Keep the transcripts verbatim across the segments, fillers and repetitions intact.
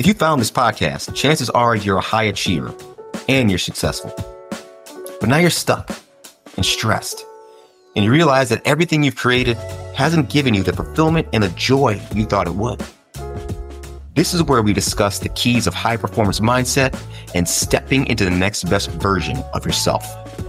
If you found this podcast, chances are you're a high achiever and you're successful. But now you're stuck and stressed, and you realize that everything you've created hasn't given you the fulfillment and the joy you thought it would. This is where we discuss the keys of high performance mindset and stepping into the next best version of yourself.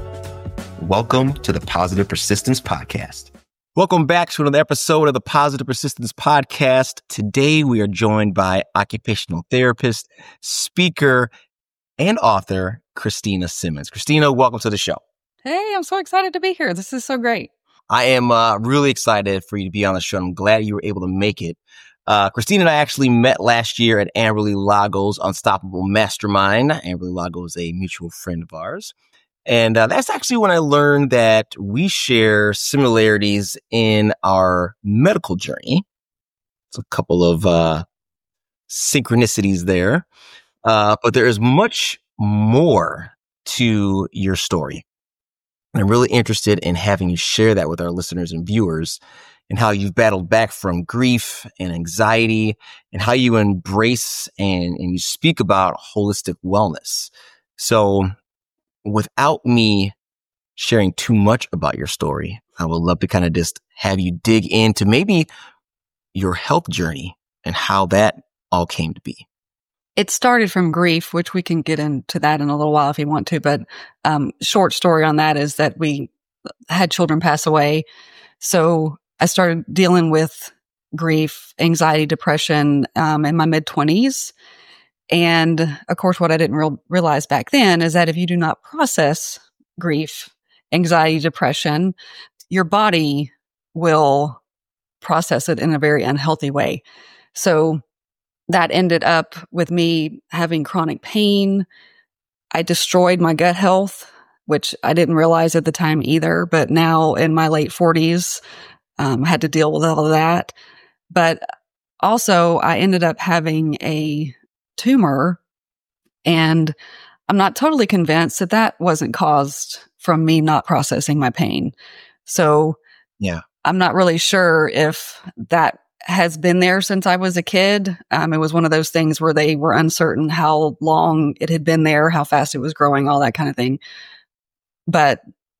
Welcome to the Positive Persistence Podcast. Welcome back to another episode of the Positive Persistence Podcast. Today, we are joined by occupational therapist, speaker, and author, Christina Simmons. Christina, welcome to the show. Hey, I'm so excited to be here. This is so great. I am uh, really excited for you to be on the show. I'm glad you were able to make it. Uh, Christina and I actually met last year at Amberly Lago's Unstoppable Mastermind. Amberly Lago is a mutual friend of ours. And uh, that's actually when I learned that we share similarities in our medical journey. It's a couple of uh, synchronicities there. Uh, but there is much more to your story. And I'm really interested in having you share that with our listeners and viewers, and how you've battled back from grief and anxiety, and how you embrace and, and you speak about holistic wellness. So without me sharing too much about your story, I would love to kind of just have you dig into maybe your health journey and how that all came to be. It started from grief, which we can get into that in a little while if you want to. But um, short story on that is that we had children pass away. So I started dealing with grief, anxiety, depression um, in my mid-twenties. And of course, what I didn't real, realize back then is that if you do not process grief, anxiety, depression, your body will process it in a very unhealthy way. So that ended up with me having chronic pain. I destroyed my gut health, which I didn't realize at the time either. But now in my late forties, um, I had to deal with all of that. But also, I ended up having a tumor, and I'm not totally convinced that that wasn't caused from me not processing my pain. So yeah, I'm not really sure if that has been there since I was a kid. Um, it was one of those things where they were uncertain how long it had been there, how fast it was growing, all that kind of thing. But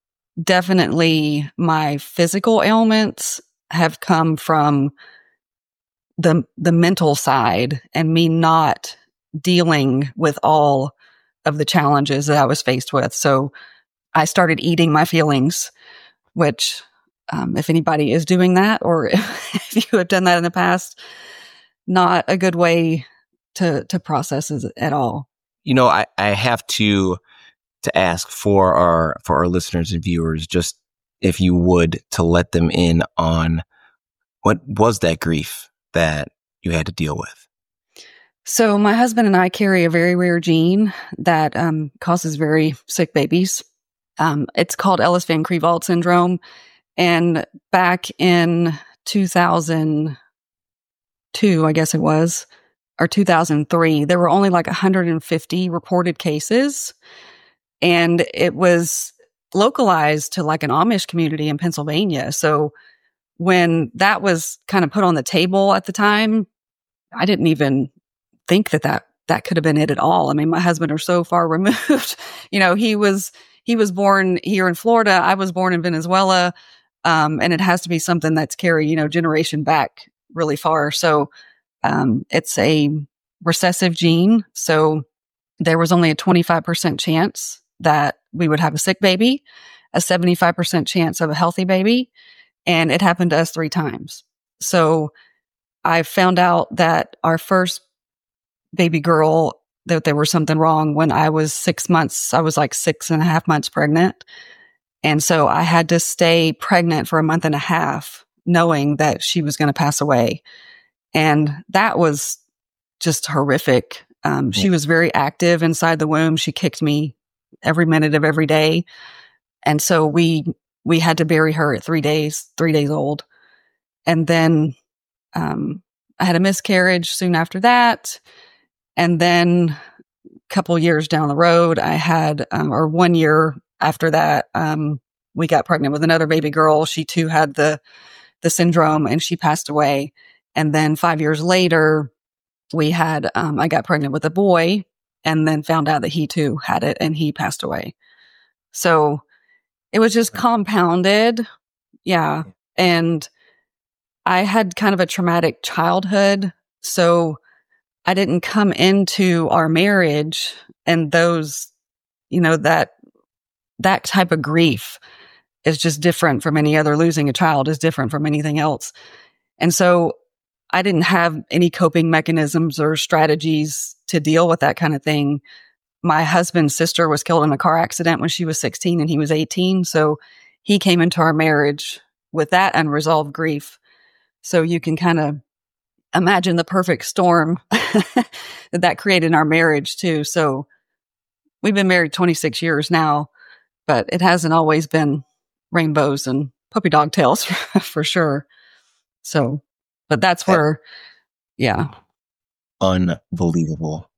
definitely my physical ailments have come from the the mental side and me not dealing with all of the challenges that I was faced with. So I started eating my feelings, which um, if anybody is doing that, or if you have done that in the past, not a good way to to process it at all. You know, I, I have to to ask for our for our listeners and viewers, just if you would, to let them in on what was that grief that you had to deal with. So my husband and I carry a very rare gene that um, causes very sick babies. Um, it's called Ellis-Van Creveld syndrome. And back in two thousand two, I guess it was, or two thousand three, there were only like one hundred fifty reported cases. And it was localized to like an Amish community in Pennsylvania. So when that was kind of put on the table at the time, I didn't even think that that, that could have been it at all. I mean, my husband are so far removed. You know, he was, he was born here in Florida. I was born in Venezuela. Um, and it has to be something that's carried, you know, generation back really far. So, um, it's a recessive gene. So there was only a twenty-five percent chance that we would have a sick baby, a seventy-five percent chance of a healthy baby. And it happened to us three times. So I found out that our first baby girl, that there was something wrong when I was six months. I was like six and a half months pregnant. And so I had to stay pregnant for a month and a half, knowing that she was going to pass away. And that was just horrific. Um, she was very active inside the womb. She kicked me every minute of every day. And so we, we had to bury her at three days, three days old. And then, um, I had a miscarriage soon after that. And then a couple years down the road, I had, um, or one year after that, um, we got pregnant with another baby girl. She too had the, the syndrome, and she passed away. And then five years later, we had, um, I got pregnant with a boy and then found out that he too had it and he passed away. So it was just compounded. Yeah. And I had kind of a traumatic childhood. So I didn't come into our marriage and those, you know, that, that type of grief is just different from any other. Losing a child is different from anything else. And so I didn't have any coping mechanisms or strategies to deal with that kind of thing. My husband's sister was killed in a car accident when she was sixteen and he was eighteen. So he came into our marriage with that unresolved grief. So you can kind of imagine the perfect storm that that created in our marriage too. So we've been married twenty-six years now, but it hasn't always been rainbows and puppy dog tails for sure. So, but that's where, yeah. Unbelievable.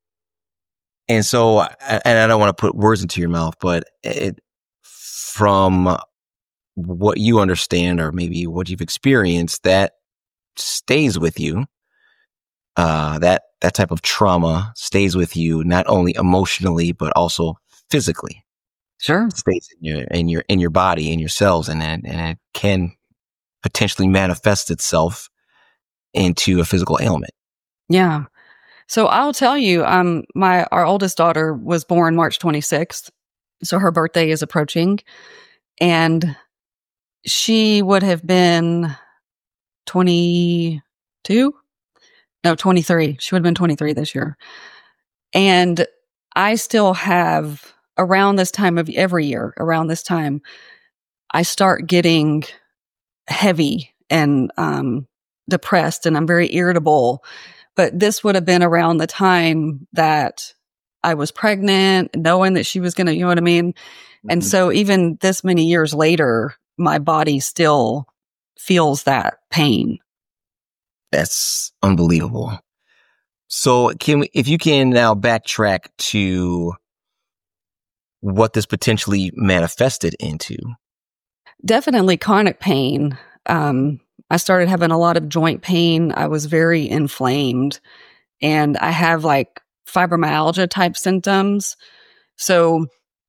And so, and I don't want to put words into your mouth, but it, from what you understand or maybe what you've experienced, that stays with you. Uh, that, that type of trauma stays with you, not only emotionally, but also physically. Sure. It stays in your, in your, in your body, in your cells, and, and it can potentially manifest itself into a physical ailment. Yeah. So I'll tell you, um, my, our oldest daughter was born March twenty-sixth. So her birthday is approaching, and she would have been twenty-two. No, twenty-three. She would have been twenty-three this year. And I still have, around this time of every year, around this time, I start getting heavy and um, depressed, and I'm very irritable. But this would have been around the time that I was pregnant, knowing that she was going to, you know what I mean? Mm-hmm. And so even this many years later, my body still feels that pain. That's unbelievable. So can we, if you can now backtrack to what this potentially manifested into? Definitely chronic pain. Um, I started having a lot of joint pain. I was very inflamed, and I have like fibromyalgia type symptoms. So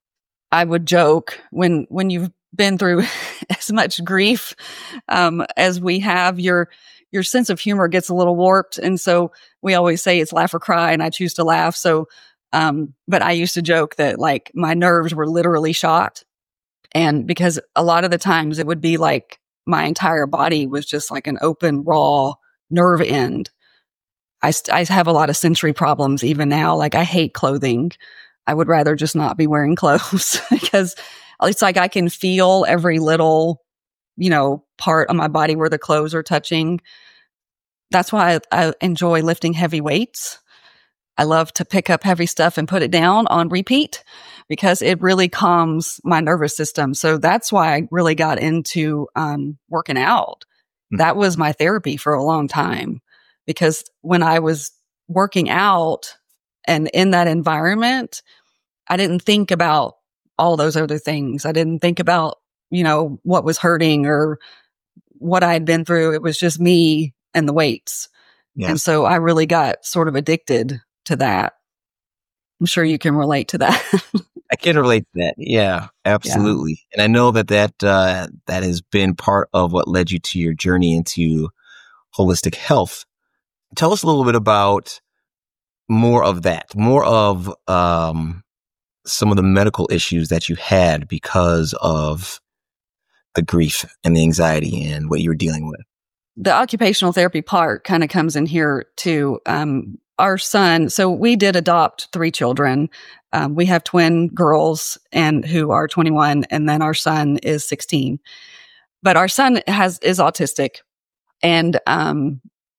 I would joke when, when you've been through as much grief, um, as we have, your, your sense of humor gets a little warped. And so we always say it's laugh or cry, and I choose to laugh. So, um, but I used to joke that like my nerves were literally shot. And because a lot of the times it would be like my entire body was just like an open, raw nerve end. I, st- I have a lot of sensory problems even now. Like I hate clothing. I would rather just not be wearing clothes because it's like I can feel every little, you know, part of my body where the clothes are touching. That's why I, I enjoy lifting heavy weights. I love to pick up heavy stuff and put it down on repeat because it really calms my nervous system. So that's why I really got into um, working out. Mm-hmm. That was my therapy for a long time, because when I was working out and in that environment, I didn't think about all those other things. I didn't think about, you know, what was hurting or what I had been through. It was just me and the weights. Yes. And so I really got sort of addicted to that. I'm sure you can relate to that. I can relate to that. Yeah, absolutely. Yeah. And I know that that, uh, that has been part of what led you to your journey into holistic health. Tell us a little bit about more of that, more of, um, some of the medical issues that you had because of the grief and the anxiety and what you were dealing with. The occupational therapy part kind of comes in here too. Um, our son, so we did adopt three children. Um, we have twin girls and who are twenty-one, and then our son is sixteen. But our son has is autistic, and um,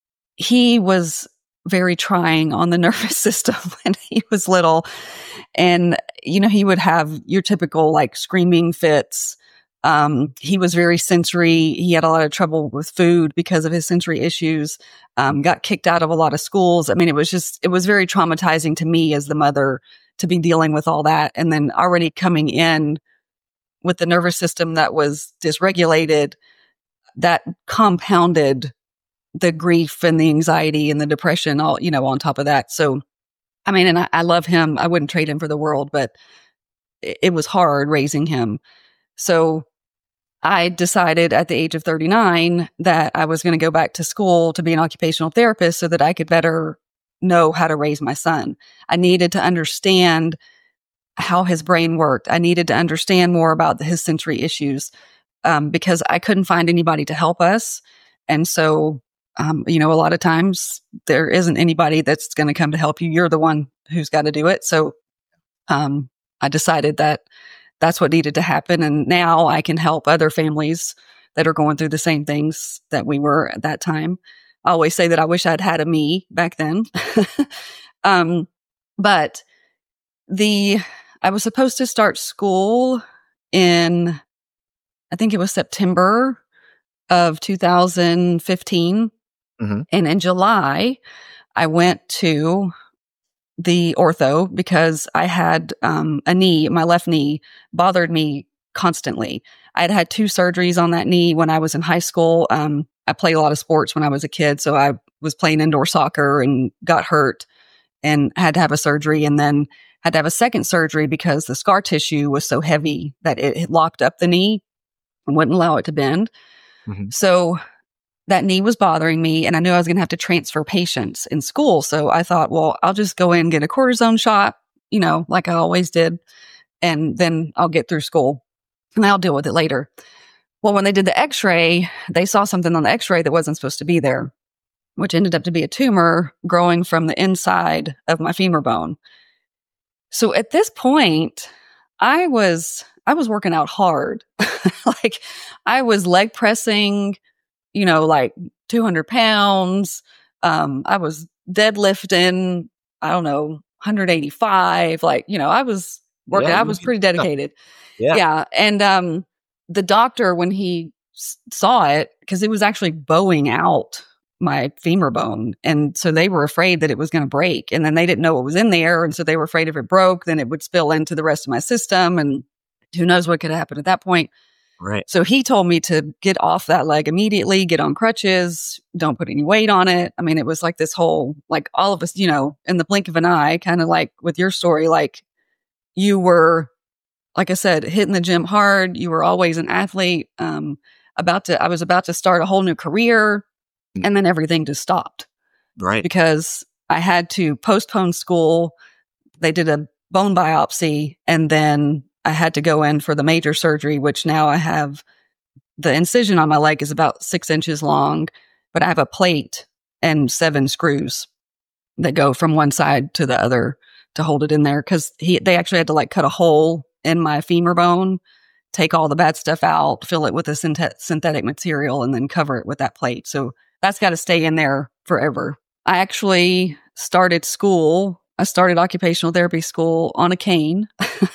he was very trying on the nervous system when he was little. And, you know, he would have your typical like screaming fits. Um, he was very sensory. He had a lot of trouble with food because of his sensory issues, um, got kicked out of a lot of schools. I mean, it was just, it was very traumatizing to me as the mother to be dealing with all that. And then already coming in with the nervous system that was dysregulated, that compounded the grief and the anxiety and the depression, all, you know, on top of that. So, I mean, and I, I love him. I wouldn't trade him for the world, but it, it was hard raising him. So I decided at the age of thirty-nine that I was going to go back to school to be an occupational therapist so that I could better know how to raise my son. I needed to understand how his brain worked. I needed to understand more about his sensory issues um, because I couldn't find anybody to help us. And so, um, you know, a lot of times there isn't anybody that's going to come to help you. You're the one who's got to do it. So um, I decided that that's what needed to happen. And now I can help other families that are going through the same things that we were at that time. I always say that I wish I'd had a me back then. um, but the, I was supposed to start school in, I think it was September of two thousand fifteen. Mm-hmm. And in July, I went to the ortho because I had um, a knee, my left knee bothered me constantly. I had had two surgeries on that knee when I was in high school. Um, I played a lot of sports when I was a kid. So I was playing indoor soccer and got hurt and had to have a surgery, and then had to have a second surgery because the scar tissue was so heavy that it, it locked up the knee and wouldn't allow it to bend. Mm-hmm. So that knee was bothering me, and I knew I was going to have to transfer patients in school. So I thought, well, I'll just go in and get a cortisone shot, you know, like I always did, and then I'll get through school and I'll deal with it later. Well, when they did the x-ray, they saw something on the x-ray that wasn't supposed to be there, which ended up to be a tumor growing from the inside of my femur bone. So at this point, I was, I was working out hard. Like I was leg pressing, you know, like two hundred pounds. Um, I was deadlifting, I don't know, one hundred eighty-five. Like, you know, I was working, yeah, I was pretty dedicated. Yeah. yeah. And, um, the doctor, when he s- saw it, because it was actually bowing out my femur bone. And so they were afraid that it was going to break, and then they didn't know what was in there. And so they were afraid if it broke, then it would spill into the rest of my system, and who knows what could happen at that point. Right. So he told me to get off that leg immediately, get on crutches, don't put any weight on it. I mean, it was like this whole, like all of us, you know, in the blink of an eye, kind of like with your story, like you were, like I said, hitting the gym hard. You were always an athlete. Um, about to, I was about to start a whole new career, and then everything just stopped. Right. Because I had to postpone school. They did a bone biopsy, and then I had to go in for the major surgery, which now I have, the incision on my leg is about six inches long, but I have a plate and seven screws that go from one side to the other to hold it in there. Cause he, they actually had to like cut a hole in my femur bone, take all the bad stuff out, fill it with a synthet- synthetic material, and then cover it with that plate. So that's got to stay in there forever. I actually started school. I started occupational therapy school on a cane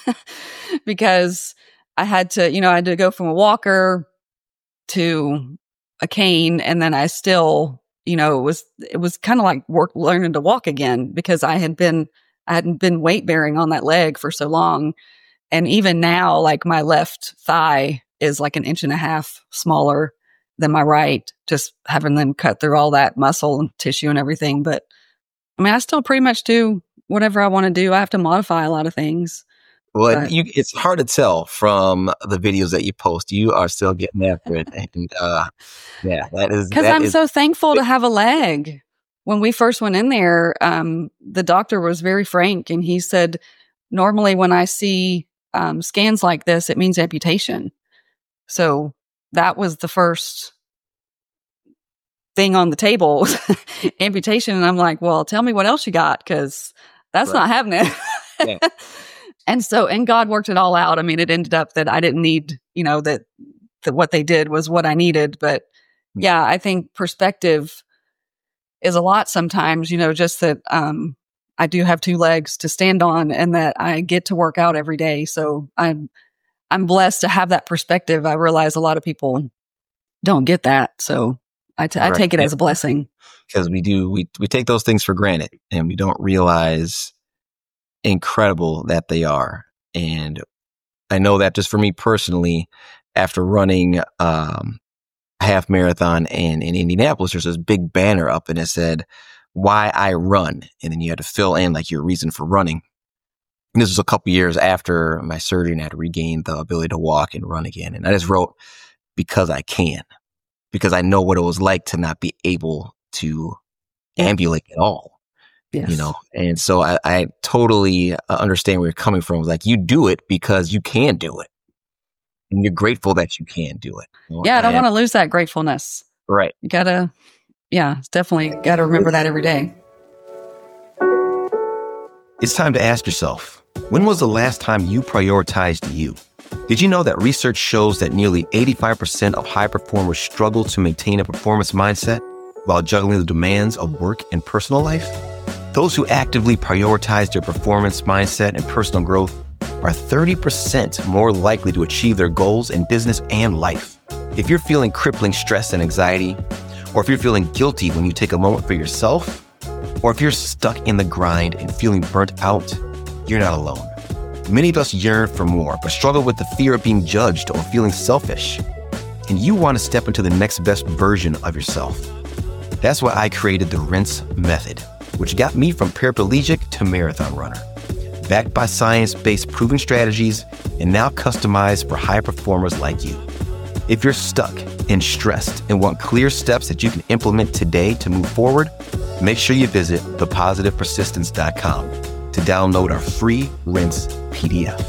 because I had to, you know, I had to go from a walker to a cane. And then I still, you know, it was, it was kind of like work, learning to walk again, because I had been, I hadn't been weight bearing on that leg for so long. And even now, like my left thigh is like an inch and a half smaller than my right, just having them cut through all that muscle and tissue and everything. But I mean, I still pretty much do whatever I want to do. I have to modify a lot of things. Well, you, it's hard to tell from the videos that you post. You are still getting after it. And uh, yeah, that is. Because I'm is, so thankful to have a leg. When we first went in there, um, the doctor was very frank, and he said, normally when I see um, scans like this, it means amputation. So that was the first thing on the table, amputation. And I'm like, well, tell me what else you got, because that's right. Not happening. Yeah. And so, and God worked it all out. I mean, it ended up that I didn't need, you know, that, that what they did was what I needed. But yeah, I think perspective is a lot sometimes, you know, just that um, I do have two legs to stand on, and that I get to work out every day. So I'm, I'm blessed to have that perspective. I realize a lot of people don't get that. So I, t- right. I take it yeah. as a blessing. Because we do, we, we take those things for granted, and we don't realize incredible that they are. And I know that just for me personally, after running, um, I half marathon in, in Indianapolis, there's this big banner up and it said, "Why I Run." And then you had to fill in like your reason for running. And this was a couple years after my surgery and I had regained the ability to walk and run again. And I just wrote, "Because I can," because I know what it was like to not be able to ambulate at all. Yes. You know, and so I, I totally understand where you're coming from. Like, you do it because you can do it. And you're grateful that you can do it. You know? Yeah, I don't and, want to lose that gratefulness. Right. You gotta, yeah, it's definitely gotta remember that every day. It's time to ask yourself, when was the last time you prioritized you? Did you know that research shows that nearly eighty-five percent of high performers struggle to maintain a performance mindset while juggling the demands of work and personal life? Those who actively prioritize their performance mindset and personal growth are thirty percent more likely to achieve their goals in business and life. If you're feeling crippling stress and anxiety, or if you're feeling guilty when you take a moment for yourself, or if you're stuck in the grind and feeling burnt out, you're not alone. Many of us yearn for more, but struggle with the fear of being judged or feeling selfish. And you want to step into the next best version of yourself. That's why I created the Rinse Method, which got me from paraplegic to marathon runner. Backed by science-based proven strategies and now customized for high performers like you. If you're stuck and stressed and want clear steps that you can implement today to move forward, make sure you visit the positive persistence dot com to download our free Rinse P D F.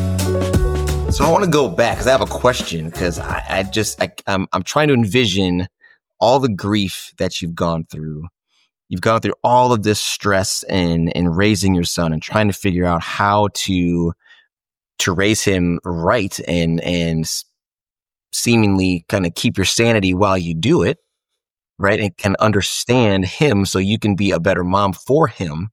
So I want to go back because I have a question, because I, I just, I, I'm, I'm trying to envision all the grief that you've gone through. You've gone through all of this stress and, and raising your son and trying to figure out how to, to raise him right and, and seemingly kind of keep your sanity while you do it, right? And can understand him so you can be a better mom for him.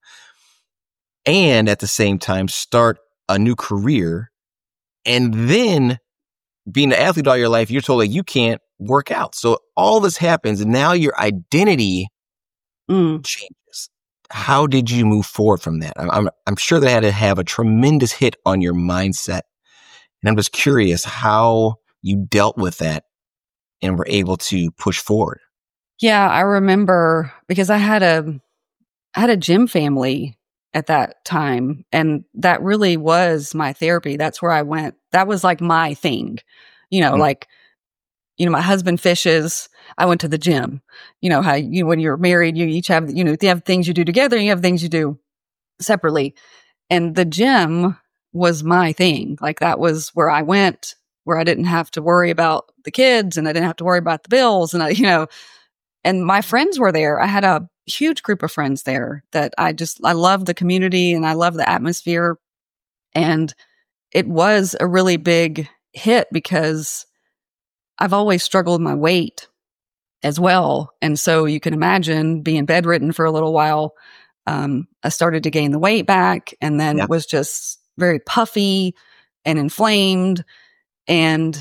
And at the same time, start a new career. And then being an athlete all your life, you're told that you can't work out. So all this happens and now your identity Mm. changes. How did you move forward from that? I'm, I'm I'm sure that had to have a tremendous hit on your mindset, and I'm just curious how you dealt with that and were able to push forward. Yeah, I remember because I had a I had a gym family at that time, and that really was my therapy. That's where I went. That was like my thing, you know, mm. like. You know, my husband fishes. I went to the gym. You know, how you, when you're married, you each have, you know, you have things you do together and you have things you do separately. And the gym was my thing. Like, that was where I went, where I didn't have to worry about the kids and I didn't have to worry about the bills. And I, you know, and my friends were there. I had a huge group of friends there that I just, I love the community and I love the atmosphere. And it was a really big hit because I've always struggled with my weight as well. And so you can imagine being bedridden for a little while. Um, I started to gain the weight back and then yeah. was just very puffy and inflamed. And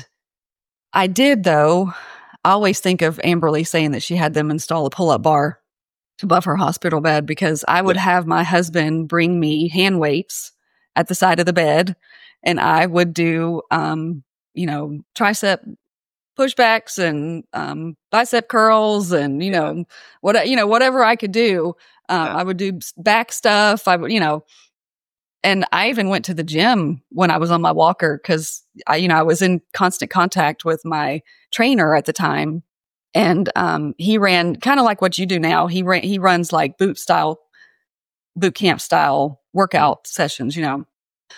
I did, though, I always think of Amberly saying that she had them install a pull-up bar above her hospital bed, because I would have my husband bring me hand weights at the side of the bed and I would do, um, you know, tricep pushbacks and um, bicep curls and, you know, what, you know, whatever I could do. Um, yeah. I would do back stuff. I would, you know, and I even went to the gym when I was on my walker because I, you know, I was in constant contact with my trainer at the time. And um, he ran kind of like what you do now. He ran, he runs like boot style, boot camp style workout sessions, you know.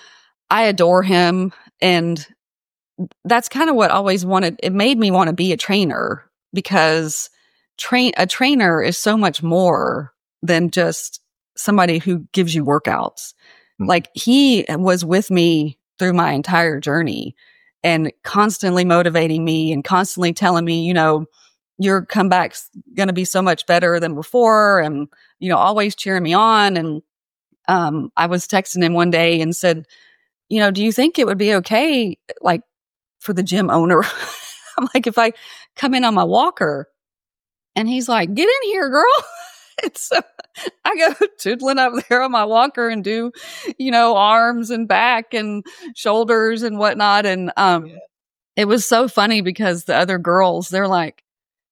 I adore him. And that's kind of what always wanted, it made me want to be a trainer, because train a trainer is so much more than just somebody who gives you workouts. Mm-hmm. Like, he was with me through my entire journey and constantly motivating me and constantly telling me, you know, your comeback's going to be so much better than before. And, you know, always cheering me on. And um, I was texting him one day and said, you know, do you think it would be okay, like, for the gym owner? I'm like, if I come in on my walker? And he's like, get in here, girl. And so I go tootling up there on my walker and do, you know, arms and back and shoulders and whatnot. And um, yeah. It was so funny because the other girls, they're like,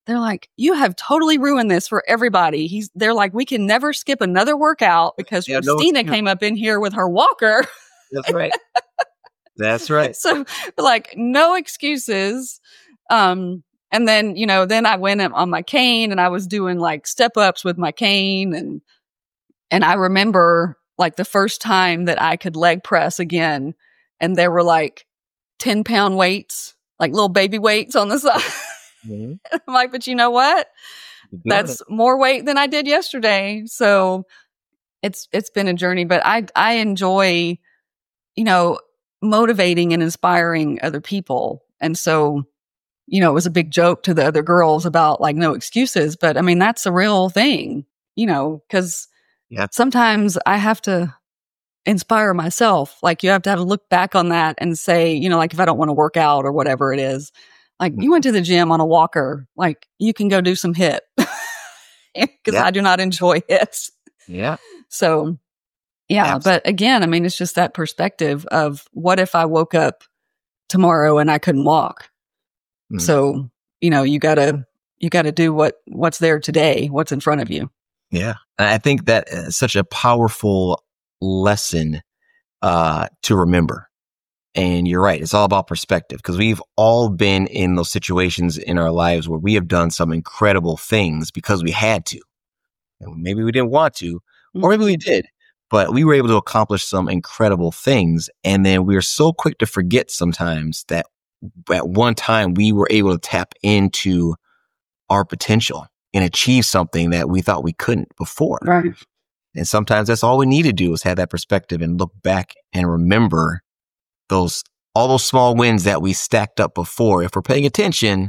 they're like, you have totally ruined this for everybody. He's, they're like, we can never skip another workout because Yeah, no Christina excuse. came up in here with her walker. That's right. That's right. So like no excuses. Um, and then, you know, then I went on my cane and I was doing like step ups with my cane. And, and I remember like the first time that I could leg press again, and there were like ten pound weights, like little baby weights on the side. Mm-hmm. I'm like, but you know what? That's more weight than I did yesterday. So it's, it's been a journey, but I, I enjoy, you know, motivating and inspiring other people. And so, you know, it was a big joke to the other girls about like no excuses, but I mean, that's a real thing, you know, because yeah. sometimes I have to inspire myself. Like you have to have to look back on that and say, you know, like if I don't want to work out or whatever it is, like you went to the gym on a walker, like you can go do some hit because yeah. I do not enjoy hits. Yeah. So yeah, Absolutely. but again, I mean, it's just that perspective of what if I woke up tomorrow and I couldn't walk? Mm. So, you know, you gotta, you gotta do what, what's there today, what's in front of you. Yeah. And I think that is such a powerful lesson, uh, to remember. And you're right. It's all about perspective, because we've all been in those situations in our lives where we have done some incredible things because we had to. And maybe we didn't want to, or maybe we did, but we were able to accomplish some incredible things. And then we are so quick to forget sometimes that at one time we were able to tap into our potential and achieve something that we thought we couldn't before. Right. And sometimes that's all we need to do is have that perspective and look back and remember those, all those small wins that we stacked up before. If we're paying attention,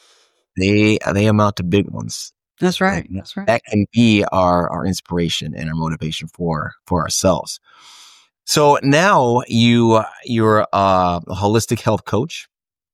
they, they amount to big ones. That's right. And that's right. That can be our, our inspiration and our motivation for, for ourselves. So now you, you're a holistic health coach.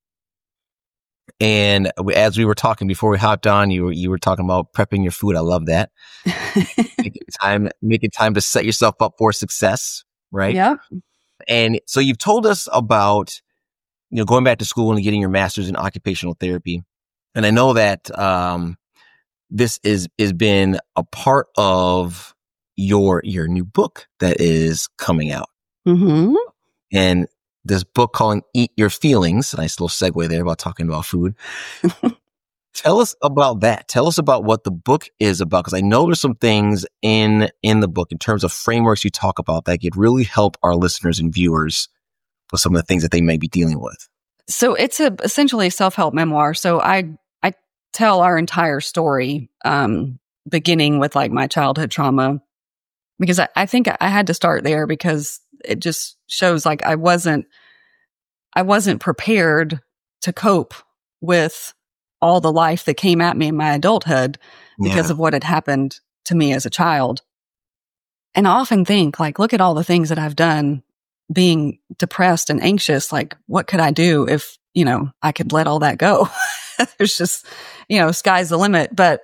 And as we were talking before we hopped on, you were, you were talking about prepping your food. I love that. making time, making time to set yourself up for success. Right. Yeah. And so you've told us about, you know, going back to school and getting your master's in occupational therapy. And I know that, um, this is, is been a part of your, your new book that is coming out. Mm-hmm. And this book called Eat Your Feelings. Nice little segue there about talking about food. Tell us about that. Tell us about what the book is about. Cause I know there's some things in, in the book in terms of frameworks you talk about that could really help our listeners and viewers with some of the things that they may be dealing with. So it's a, essentially a self-help memoir. So I, I tell our entire story, um, beginning with like my childhood trauma, because I, I think I had to start there because it just shows like I wasn't, I wasn't prepared to cope with all the life that came at me in my adulthood because Yeah. of what had happened to me as a child. And I often think like, look at all the things that I've done being depressed and anxious. Like, what could I do if, you know, I could let all that go? There's just, you know, sky's the limit. But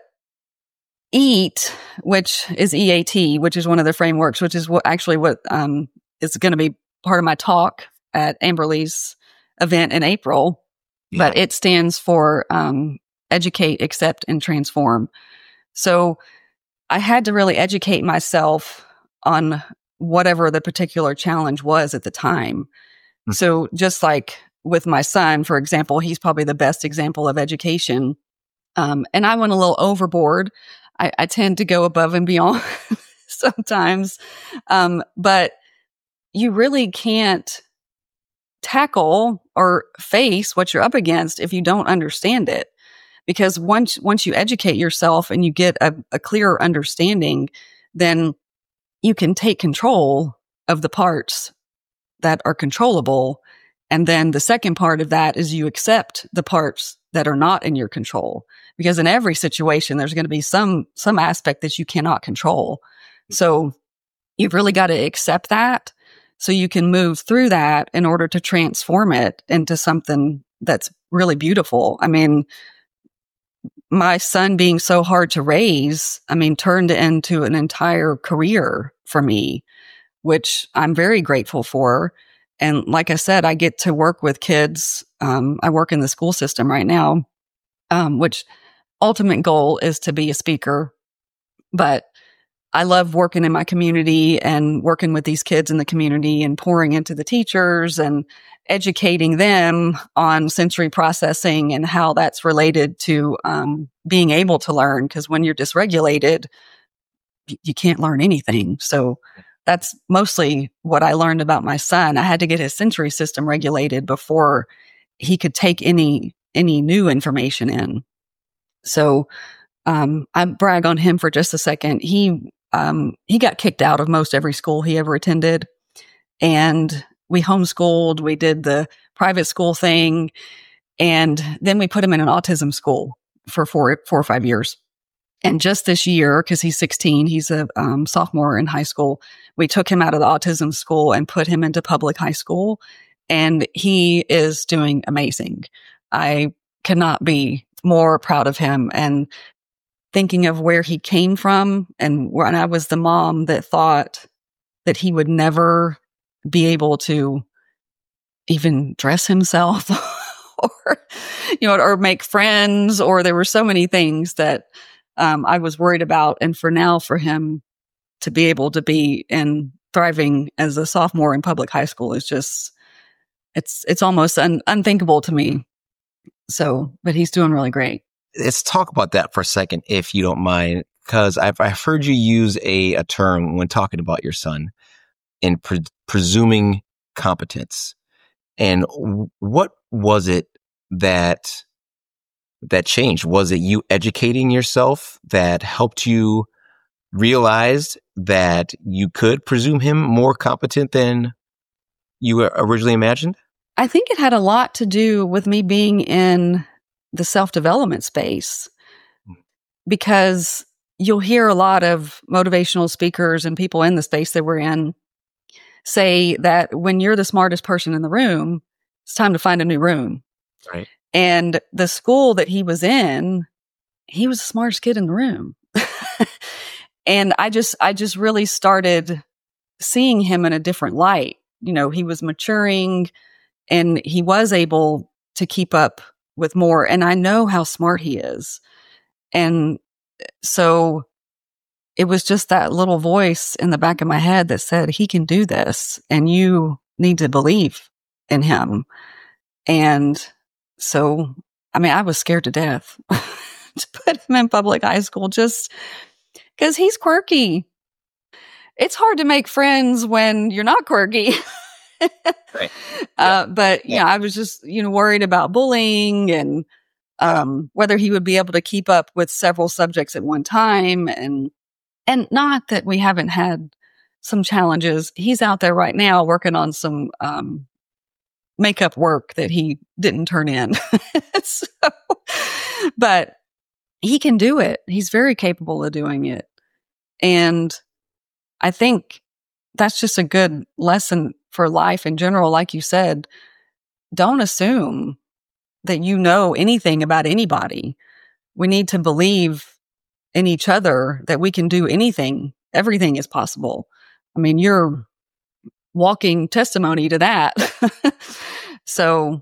EAT, which is E A T, which is one of the frameworks, which is what actually what, um, is going to be part of my talk at Amberly's event in April. Yeah. But it stands for um, educate, accept, and transform. So I had to really educate myself on whatever the particular challenge was at the time. Mm-hmm. So just like with my son, for example, he's probably the best example of education. Um, and I went a little overboard. I, I tend to go above and beyond sometimes. Um, but you really can't tackle or face what you're up against if you don't understand it. Because once, once you educate yourself and you get a, a clearer understanding, then you can take control of the parts that are controllable. And then the second part of that is you accept the parts that are not in your control. Because in every situation, there's going to be some, some aspect that you cannot control. So you've really got to accept that, so you can move through that in order to transform it into something that's really beautiful. I mean, my son being so hard to raise, I mean, turned into an entire career for me, which I'm very grateful for. And like I said, I get to work with kids. Um, I work in the school system right now, um, which ultimate goal is to be a speaker, but I love working in my community and working with these kids in the community and pouring into the teachers and educating them on sensory processing and how that's related to um, being able to learn. Because when you're dysregulated, y- you can't learn anything. So that's mostly what I learned about my son. I had to get his sensory system regulated before he could take any any new information in. So um, I brag on him for just a second. He Um, he got kicked out of most every school he ever attended. And we homeschooled, we did the private school thing. And then we put him in an autism school for four, four or five years. And just this year, because he's sixteen, he's a um, sophomore in high school, we took him out of the autism school and put him into public high school. And he is doing amazing. I cannot be more proud of him. And thinking of where he came from, and when I was the mom that thought that he would never be able to even dress himself or, you know, or make friends, or there were so many things that um, I was worried about. And for now, for him to be able to be and thriving as a sophomore in public high school is just, it's, it's almost un- unthinkable to me. So, but he's doing really great. Let's talk about that for a second, if you don't mind, because I've, I've heard you use a, a term when talking about your son in pre- presuming competence. And w- what was it that that changed? Was it you educating yourself that helped you realize that you could presume him more competent than you originally imagined? I think it had a lot to do with me being in the self-development space, because you'll hear a lot of motivational speakers and people in the space that we're in say that when you're the smartest person in the room, it's time to find a new room. Right. And the school that he was in, he was the smartest kid in the room. And I just, I just really started seeing him in a different light. You know, he was maturing and he was able to keep up with more. And I know how smart he is. And so it was just that little voice in the back of my head that said, he can do this and you need to believe in him. And so, I mean, I was scared to death to put him in public high school just because he's quirky. It's hard to make friends when you're not quirky. Right. Uh, but yeah. yeah, I was just, you know, worried about bullying and um, whether he would be able to keep up with several subjects at one time. And, and not that we haven't had some challenges. He's out there right now working on some um, makeup work that he didn't turn in. so, but he can do it. He's very capable of doing it. And I think that's just a good lesson for life in general. Like you said, don't assume that you know anything about anybody. We need to believe in each other that we can do anything. Everything is possible. I mean, you're walking testimony to that. So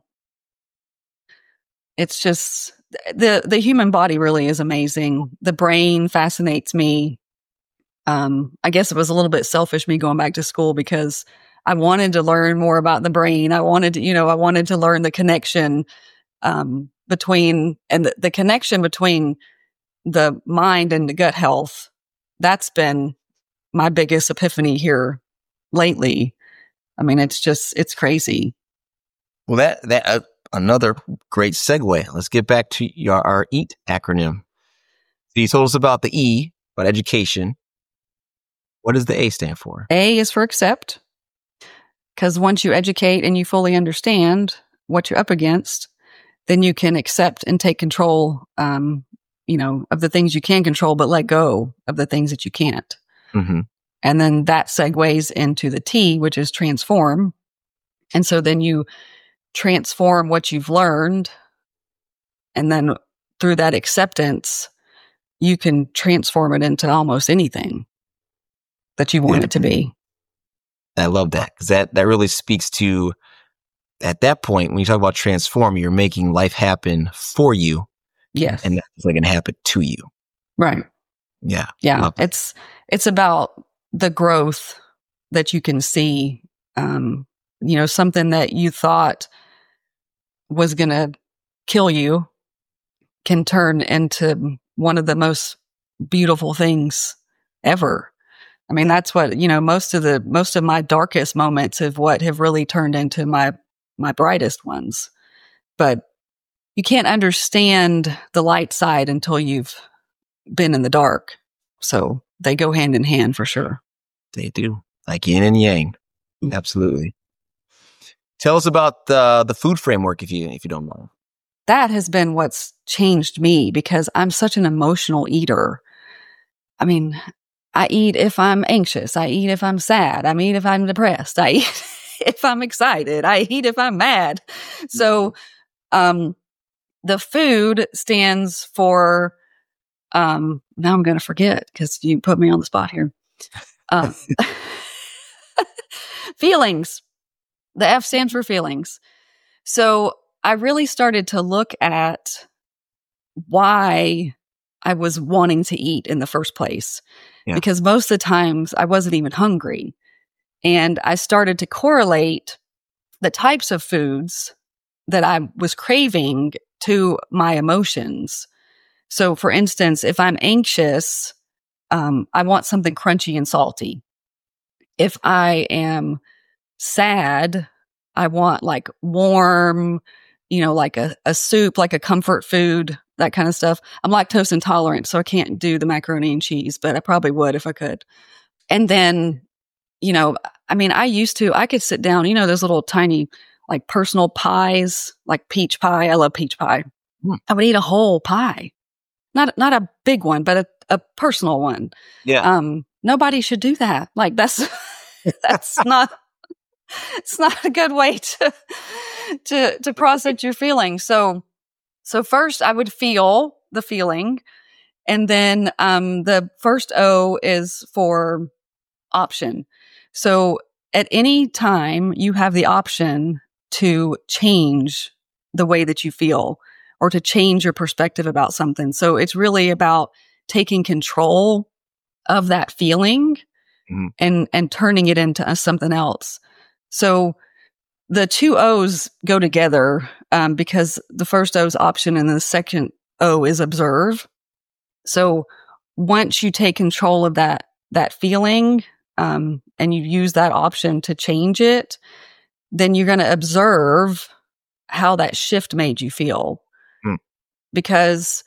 it's just the, the human body really is amazing. The brain fascinates me. Um, I guess it was a little bit selfish me going back to school because I wanted to learn more about the brain. I wanted to, you know, I wanted to learn the connection um, between and the, the connection between the mind and the gut health. That's been my biggest epiphany here lately. I mean, it's just, it's crazy. Well, that, that, uh, another great segue. Let's get back to your, our EAT acronym. So you told us about the E, about education. What does the A stand for? A is for accept. Because once you educate and you fully understand what you're up against, then you can accept and take control, um, you know, of the things you can control, but let go of the things that you can't. Mm-hmm. And then that segues into the T, which is transform. And so then you transform what you've learned. And then through that acceptance, you can transform it into almost anything that you want yeah. it to be. I love that because that, that really speaks to, at that point, when you talk about transform, you're making life happen for you. Yes. And that's like going to happen to you. Right. Yeah. Yeah. It's, it's about the growth that you can see, um, you know, something that you thought was going to kill you can turn into one of the most beautiful things ever. I mean, that's what, you know, most of the, most of my darkest moments of what have really turned into my, my brightest ones. But you can't understand the light side until you've been in the dark. So they go hand in hand for sure. They do. Like yin and yang. Mm-hmm. Absolutely. Tell us about the, the food framework if you, if you don't mind. That has been what's changed me because I'm such an emotional eater. I mean, I eat if I'm anxious. I eat if I'm sad. I eat if I'm depressed. I eat if I'm excited. I eat if I'm mad. So, um, the food stands for, um, now I'm going to forget because you put me on the spot here. Um, feelings. The F stands for feelings. So I really started to look at why I was wanting to eat in the first place. Yeah. Because most of the times I wasn't even hungry. And I started to correlate the types of foods that I was craving to my emotions. So for instance, if I'm anxious, um, I want something crunchy and salty. If I am sad, I want like warm, you know, like a, a soup, like a comfort food, that kind of stuff. I'm lactose intolerant, so I can't do the macaroni and cheese, but I probably would if I could. And then, you know, I mean, I used to, I could sit down, you know, those little tiny, like personal pies, like peach pie. I love peach pie. Mm. I would eat a whole pie. Not, not a big one, but a, a personal one. Yeah. Um, nobody should do that. Like that's, that's not, it's not a good way to, to, to process your feelings. So, so first I would feel the feeling. And then, um, the first O is for option. So at any time you have the option to change the way that you feel or to change your perspective about something. So it's really about taking control of that feeling mm-hmm. and, and turning it into something else. So the two O's go together, um, because the first O is option and the second O is observe. So once you take control of that, that feeling, um, and you use that option to change it, then you're going to observe how that shift made you feel. Mm. Because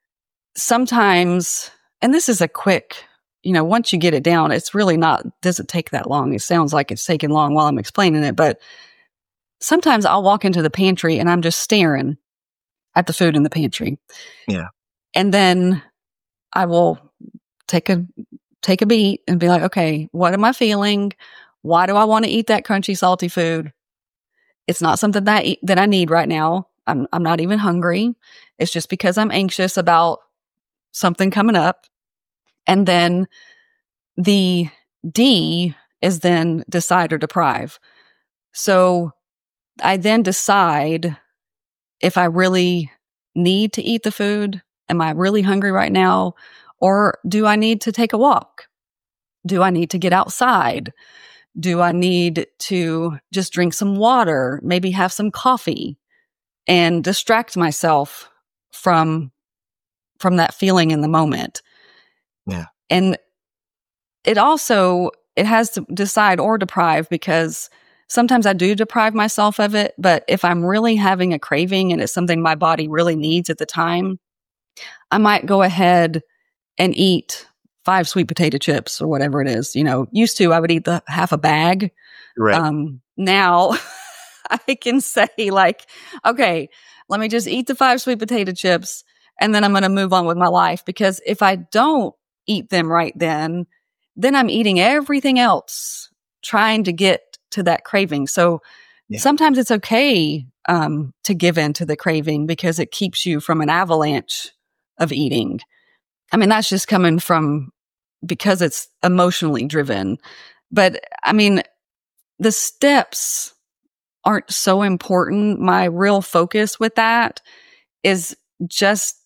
sometimes, and this is a quick, you know, once you get it down, it's really not, doesn't take that long. It sounds like it's taking long while I'm explaining it, but sometimes I'll walk into the pantry and I'm just staring at the food in the pantry. Yeah. And then I will take a, take a beat and be like, okay, what am I feeling? Why do I want to eat that crunchy, salty food? It's not something that I eat, that I need right now. I'm, I'm not even hungry. It's just because I'm anxious about something coming up. And then the D is then decide or deprive. So I then decide if I really need to eat the food. Am I really hungry right now? Or do I need to take a walk? Do I need to get outside? Do I need to just drink some water, maybe have some coffee and distract myself from, from that feeling in the moment? Yeah. And it also, it has to decide or deprive because sometimes I do deprive myself of it, but if I'm really having a craving and it's something my body really needs at the time, I might go ahead and eat five sweet potato chips or whatever it is. You know, used to I would eat the half a bag. Right. Um, now I can say like, okay, let me just eat the five sweet potato chips and then I'm going to move on with my life. Because if I don't eat them right then, then I'm eating everything else, trying to get to that craving. So yeah. sometimes it's okay um, to give in to the craving because it keeps you from an avalanche of eating. I mean, that's just coming from because it's emotionally driven. But I mean, the steps aren't so important. My real focus with that is just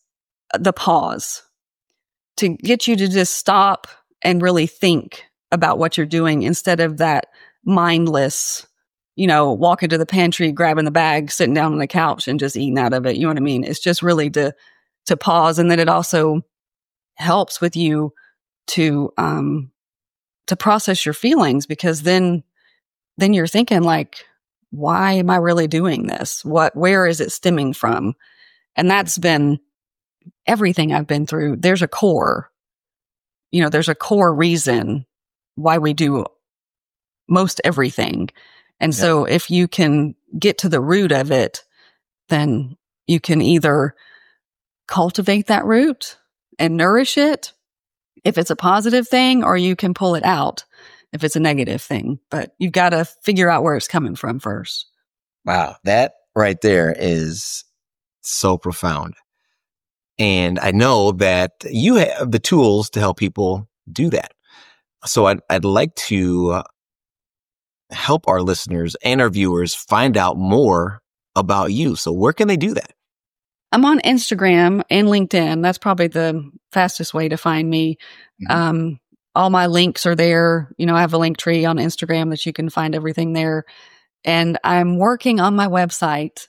the pause, to get you to just stop and really think about what you're doing instead of that mindless, you know, walking to the pantry, grabbing the bag, sitting down on the couch and just eating out of it. You know what I mean? It's just really to, to pause. And then it also helps with you to, um, to process your feelings, because then, then you're thinking like, why am I really doing this? What, where is it stemming from? And that's been everything I've been through. There's a core, you know, there's a core reason why we do most everything. And yeah. So if you can get to the root of it, then you can either cultivate that root and nourish it if it's a positive thing, or you can pull it out if it's a negative thing. But you've got to figure out where it's coming from first. Wow. That right there is so profound. And I know that you have the tools to help people do that. So I'd, I'd like to help our listeners and our viewers find out more about you. So where can they do that? I'm on Instagram and LinkedIn. That's probably the fastest way to find me. Mm-hmm. Um, all my links are there. You know, I have a link tree on Instagram that you can find everything there. And I'm working on my website.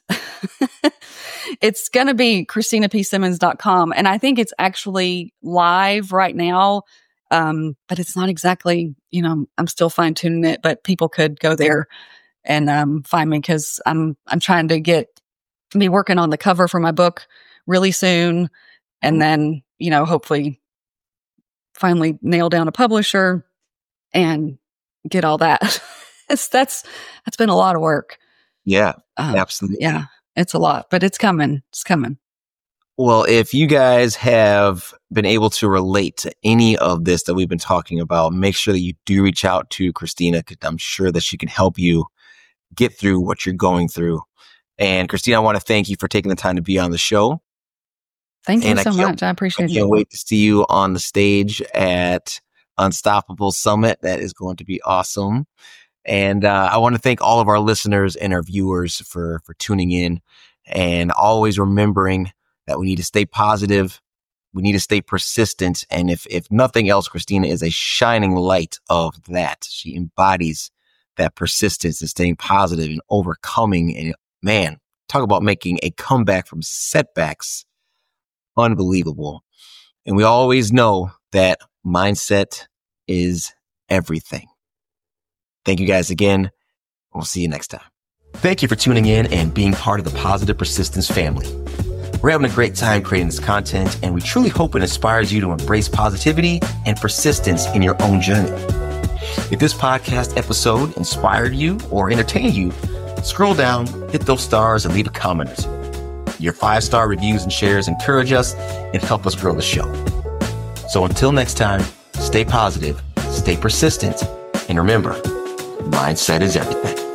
It's going to be Christina P Simmons dot com. And I think it's actually live right now. Um, but it's not exactly, you know, I'm still fine tuning it, but people could go there and, um, find me, cause I'm, I'm trying to get, be working on the cover for my book really soon. And then, you know, hopefully finally nail down a publisher and get all that. it's, that's, that's been a lot of work. Yeah, um, absolutely. Yeah, it's a lot, but it's coming. It's coming. Well, if you guys have been able to relate to any of this that we've been talking about, make sure that you do reach out to Christina, because I'm sure that she can help you get through what you're going through. And Christina, I want to thank you for taking the time to be on the show. Thank you and so I much. I appreciate it. I can't wait to see you on the stage at Unstoppable Summit. That is going to be awesome. And uh, I want to thank all of our listeners and our viewers for, for tuning in, and always remembering that we need to stay positive. We need to stay persistent. And if, if nothing else, Christina is a shining light of that. She embodies that persistence and staying positive and overcoming. And man, talk about making a comeback from setbacks. Unbelievable. And we always know that mindset is everything. Thank you guys again. We'll see you next time. Thank you for tuning in and being part of the Positive Persistence family. We're having a great time creating this content, and we truly hope it inspires you to embrace positivity and persistence in your own journey. If this podcast episode inspired you or entertained you, scroll down, hit those stars, and leave a comment. Your five-star reviews and shares encourage us and help us grow the show. So until next time, stay positive, stay persistent, and remember, mindset is everything.